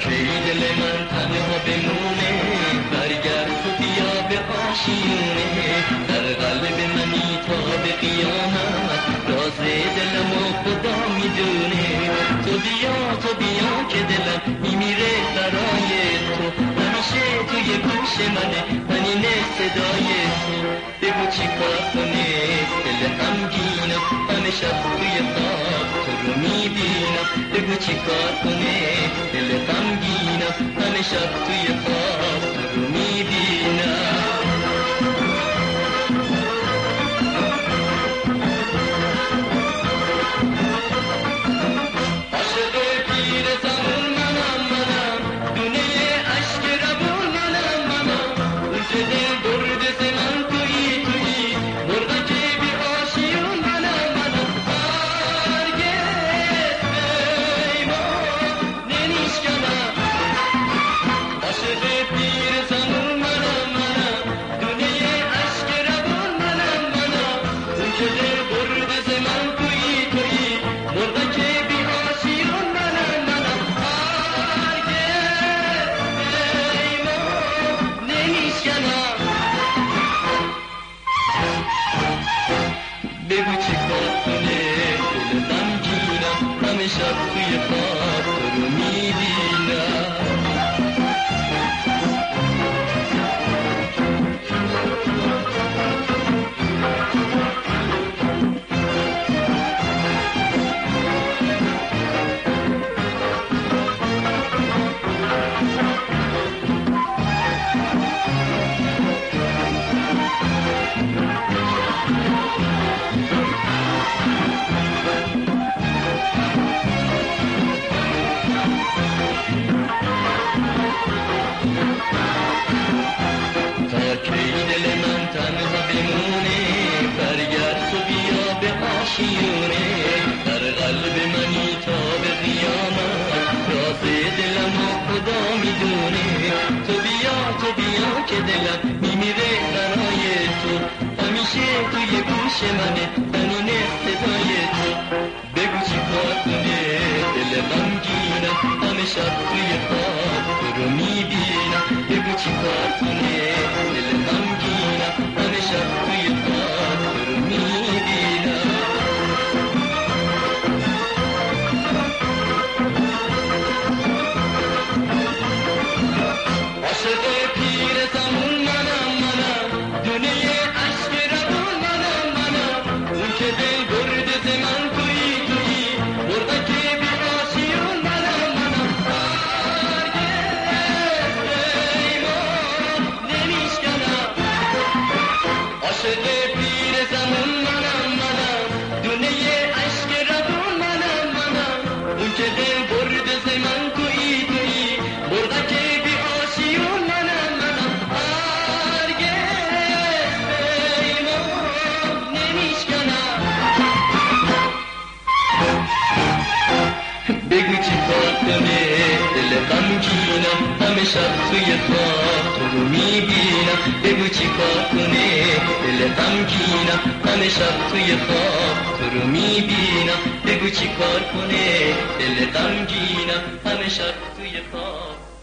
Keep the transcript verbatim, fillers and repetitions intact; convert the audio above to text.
کی دل من تنها بمونه، برگرد تو بیا به آشیونه، در قلب منی تا به قیامت، راز دلم و خدا میدونه. تو بیا تو بیا که دلم میمیره برای تو، همیشه توی گوش منه تنین صدای تو. بگو چی کار کنه دل غمگینم، همه شب توی خواب تو رو میبینم. بگو چی کار کنه دل غمگینم، همه شب توی خواب تو رو میبینم. بگو چی کار کنه دل غمگینم، همه شب توی خواب تو رو میبینم. آشیونه، در قلب منی تا به قیامت، راز دلم و خدا میدونه. تو بیا تو بیا که دلم میمیره برای تو، همیشه توی گوش منه تنین صدای تو. بگو چی کار کنه دل غمگینم، همه شب توی خواب تو رو میبینم. بگو چی کار کنه دل غمگینم، همه شب توی خواب تو رو میبینم. عاشق پیر زمان منم منم، دونه عشق روان منم منم، اون که دل برده ز من تویی تویی، مرده که بی آشیون منم منم. هرگز پیمان نمیشکنم. عاشق پیر زمان منم منم، دونه عشق روان منم منم، اون که دل برده ز من تویی تویی، مرده که بگو چی کار کنه دل غمگینم، همه شب توی خواب تو رو میبینم. بگو چی کار کنه دل غمگینم، همه شب توی خواب تو رو میبینم. بگو چی کار کنه دل غمگینم، همه شب توی خواب